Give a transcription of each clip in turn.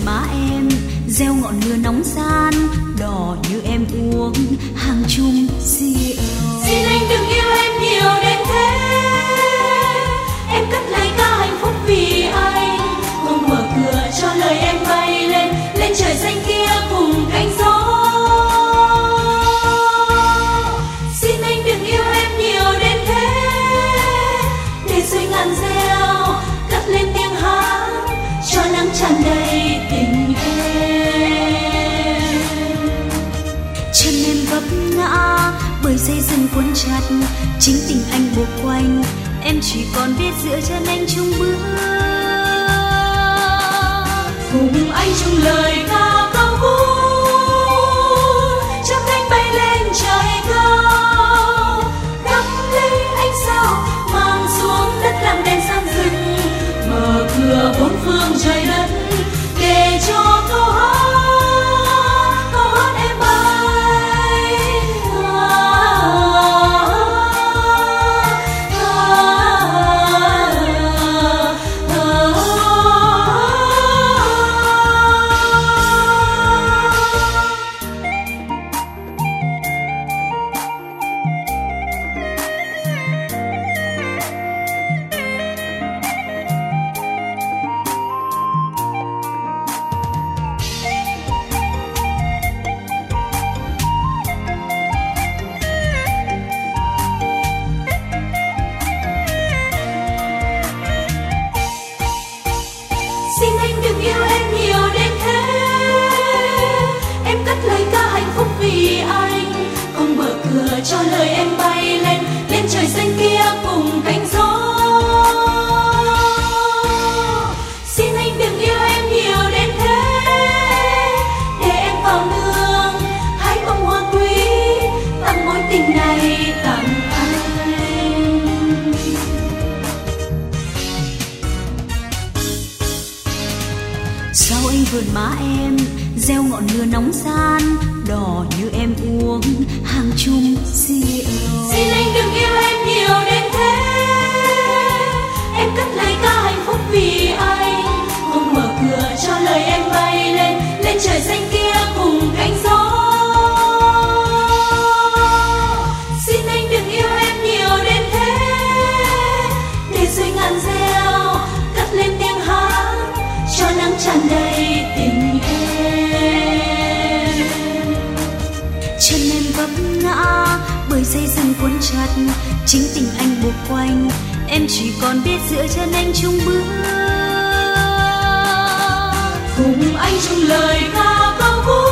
má em gieo ngọn lửa nóng gian, đỏ như em uống hàng chung rượu. Xin anh đừng yêu em nhiều đến thế, em cất lời ca hạnh phúc vì anh, không mở cửa cho lời em bay lên lên trời xanh kia cùng cánh gió. Xin anh đừng yêu em nhiều đến thế, để rồi ngàn reo cất lên tiếng hát cho nắng tràn đầy tình em. Chân em vấp ngã bởi dây rừng cuốn chặt, chính tình anh buộc quanh, em chỉ còn biết dựa chân anh chung bước. Cùng anh chung lời ca cao vũ, cho cánh bay lên trời cao, gắm lấy ánh sao mang xuống đất làm đèn sáng rực, mở cửa bốn phương trời đất để cho câu hát em bay. Xin anh đừng yêu em nhiều đến thế, em cất lời ca hạnh phúc vì anh, không mở cửa cho lời em bay lên lên trời xanh kia cùng cánh gió. Xin anh đừng yêu em nhiều đến thế, để em vào nương hái bông hoa quý tặng mối tình này tặng anh. Sao anh vườn má em gieo ngọn lửa nóng gian, đỏ như em uống hàng chung rượu. Xin anh đừng yêu em nhiều đến thế, em cất lời ca hạnh phúc vì anh, không mở cửa cho lời em bay lên lên trời xanh kia cùng cánh gió. Xin anh đừng yêu em nhiều đến thế, để rồi ngàn reo cất lên tiếng hát cho nắng tràn đầy tình em. Chân em vấp ngã bởi dây rừng cuốn chặt, chính tình anh buộc quanh, em chỉ còn biết dựa chân anh chung bước. Cùng anh chung lời ca cao vũ,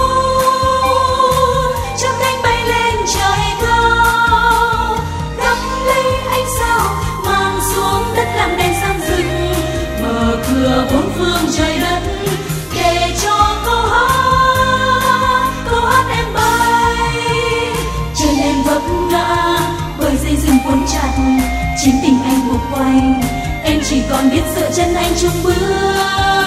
cho cánh bay lên trời cao, gắm lấy ánh sao mang xuống đất làm đèn sáng rực, mở cửa bốn phương trời đất để cho câu hát em bay. Chân em vấp ngã bởi dây rừng cuốn chặt, chính tình anh buộc quanh, em chỉ còn biết dựa chân anh chung bước.